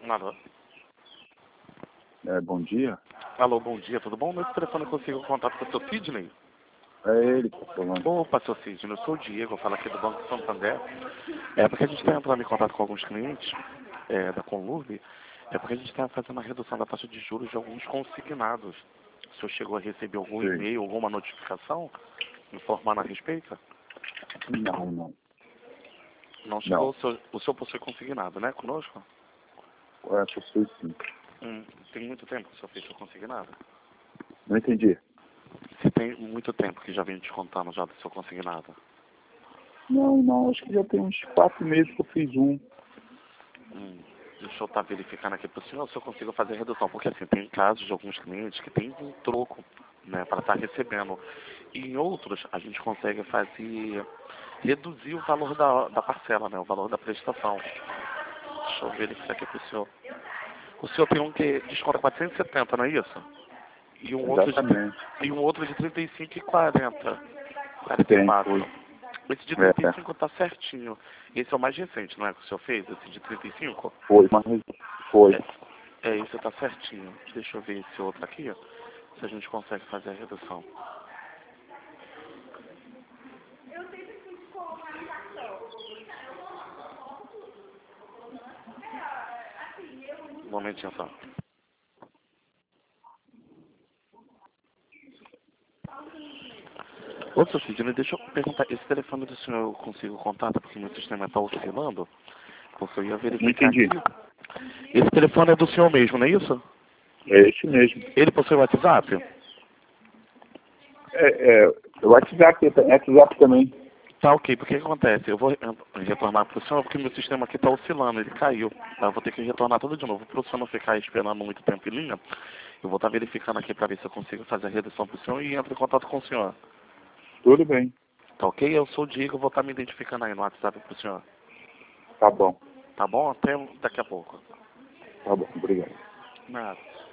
Alô? Bom dia. Alô, bom dia, tudo bom? Nesse telefone eu consigo contato com o seu Sidney? É ele que está falando. Opa, seu Sidney, eu sou o Diego, eu falo aqui do Banco Santander. É porque a gente está entrando em contato com alguns clientes da Conlurb, é porque a gente está fazendo a redução da taxa de juros de alguns consignados. O senhor chegou a receber algum Sim. e-mail, alguma notificação informando a respeito? Não. Não chegou, o senhor possui consignado, né, conosco? Possui sim. Tem muito tempo que o senhor fez seu consignado? Não entendi. Se tem muito tempo que já vem descontando já do seu consignado? Não, acho que já tem uns 4 meses que eu fiz um. Deixa eu estar verificando aqui para o senhor se eu consigo fazer redução, porque assim, tem casos de alguns clientes que tem um troco, né, para estar recebendo. E em outros, a gente consegue reduzir o valor da parcela, né, o valor da prestação. Deixa eu verificar aqui para o senhor. O senhor tem um que desconta 470, não é isso? E um Exatamente. outro de 35 e 40. Tem, 44. foi. Esse de 35 tá certinho. Esse é o mais recente, não é que o senhor fez? Esse de 35? Foi, mas foi. Esse tá certinho. Deixa eu ver esse outro aqui, ó, se a gente consegue fazer a redução. Um momentinho só. Ô, seu Sidney, deixa eu perguntar, esse telefone do senhor eu consigo contato porque meu sistema está oscilando? Porque eu ia verificar Não entendi. aqui. Esse telefone é do senhor mesmo, não é isso? É esse mesmo. Ele possui WhatsApp? O WhatsApp também. Tá ok, porque o que acontece? Eu vou retornar para o senhor porque meu sistema aqui está oscilando, ele caiu. Eu vou ter que retornar tudo de novo. Para o senhor não ficar esperando muito tempo em linha, eu vou estar verificando aqui para ver se eu consigo fazer a redução para o senhor e entro em contato com o senhor. Tudo bem. Tá ok? Eu sou o Diego, eu vou estar me identificando aí no WhatsApp para o senhor. Tá bom. Tá bom? Até daqui a pouco. Tá bom, obrigado. Nada.